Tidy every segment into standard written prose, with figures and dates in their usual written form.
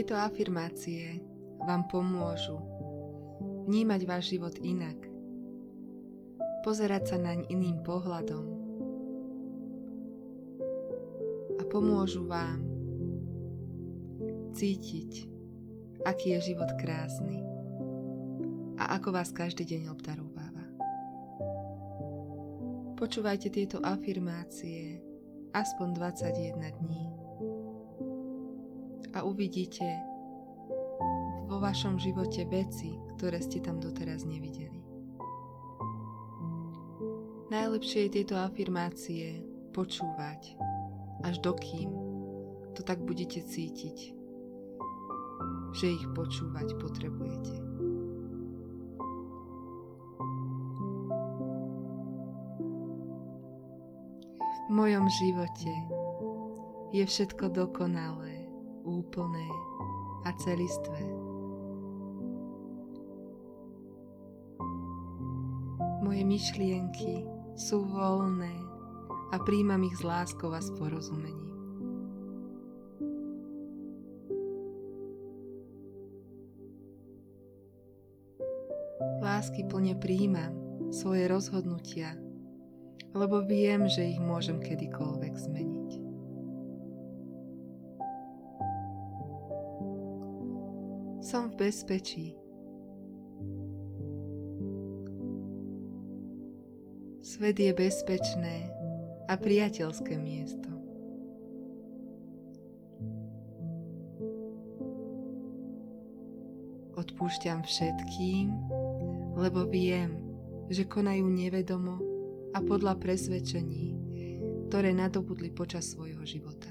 Tieto afirmácie vám pomôžu vnímať váš život inak, pozerať sa naň iným pohľadom a pomôžu vám cítiť, aký je život krásny a ako vás každý deň obdarúváva. Počúvajte tieto afirmácie aspoň 21 dní a uvidíte vo vašom živote veci, ktoré ste tam doteraz nevideli. Najlepšie je tieto afirmácie počúvať, až dokým to tak budete cítiť, že ich počúvať potrebujete. V mojom živote je všetko dokonalé, úplné a celistvé. Moje myšlienky sú voľné a príjmam ich s láskou a s porozumením. Láskyplne prijímam svoje rozhodnutia, lebo viem, že ich môžem kedykoľvek zmeniť. Som v bezpečí. Svet je bezpečné a priateľské miesto. Odpúšťam všetkým, lebo viem, že konajú nevedomo a podľa presvedčení, ktoré nadobudli počas svojho života.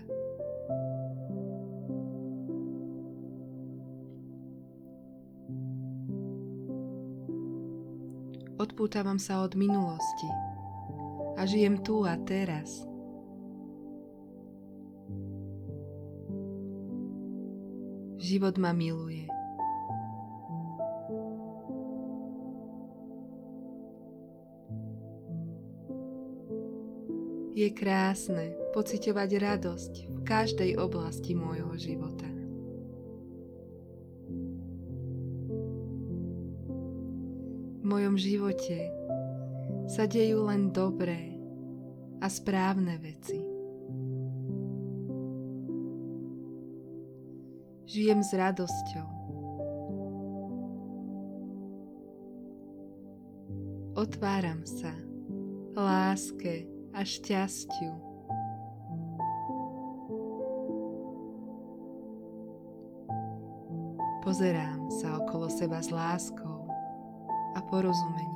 Odpútavam sa od minulosti a žijem tu a teraz. Život ma miluje. Je krásne pociťovať radosť v každej oblasti môjho života. V mojom živote sa dejú len dobré a správne veci. Žijem s radosťou. Otváram sa láske a šťastiu. Pozerám sa okolo seba s láskou a porozumením.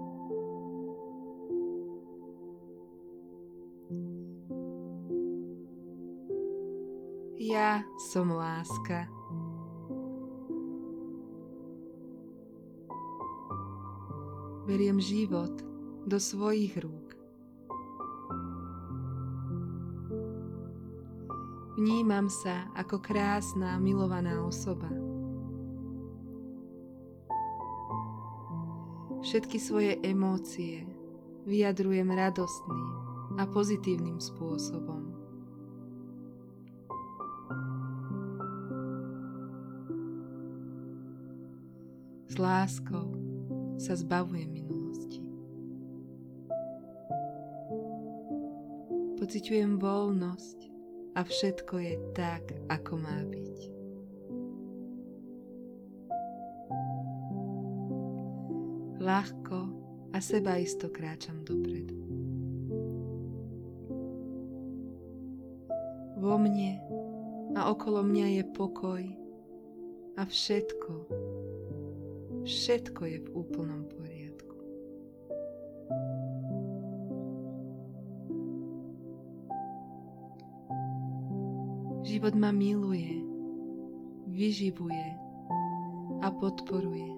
Ja som láska. Beriem život do svojich rúk. Vnímam sa ako krásna, milovaná osoba. Všetky svoje emócie vyjadrujem radostným a pozitívnym spôsobom. S láskou sa zbavujem minulosti. Pociťujem voľnosť a všetko je tak, ako má byť. Ľahko a sebaisto kráčam dopredu. Vo mne a okolo mňa je pokoj a všetko je v úplnom poriadku. Život ma miluje, vyživuje a podporuje.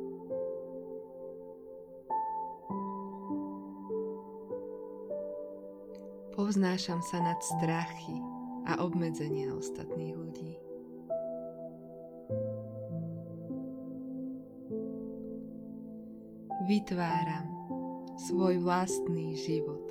Povznášam sa nad strachy a obmedzenia ostatných ľudí. Vytváram svoj vlastný život.